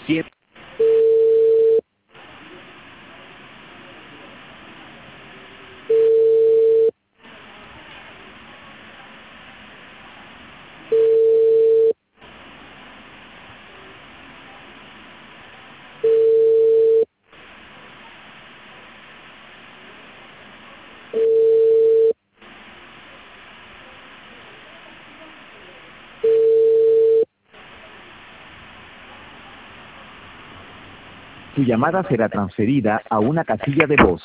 7. Tu llamada será transferida a una casilla de voz.